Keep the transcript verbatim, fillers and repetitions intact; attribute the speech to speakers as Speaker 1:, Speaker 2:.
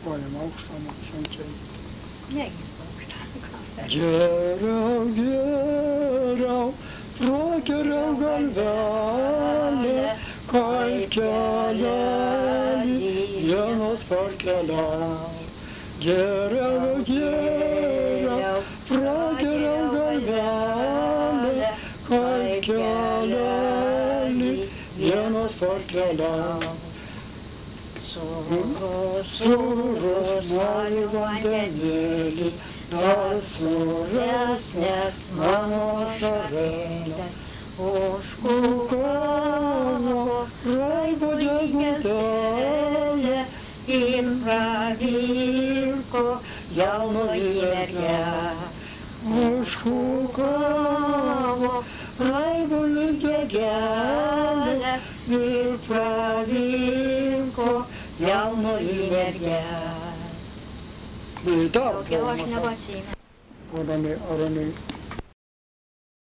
Speaker 1: Paljon aukšta, bet sunkiai.
Speaker 2: Negi aukšta.
Speaker 1: Geriau, geriau, prakeriau galvelį, kaip kelelį vienas parkeliaus. Geriau, geriau, prakeriau galvelį, kaip kelelį vienas parkeliaus.
Speaker 2: Surus, surus, nori vandenėlį, dar suresnės mano šavelės. Užkukavo raibo degutėlė ir pravirko jaunoji mergelė. Užkukavo raibo mergelė ir pravirko jaunoji mergelė.
Speaker 1: Daugiau
Speaker 2: aš nebeatsimenu.
Speaker 1: Arami, arami.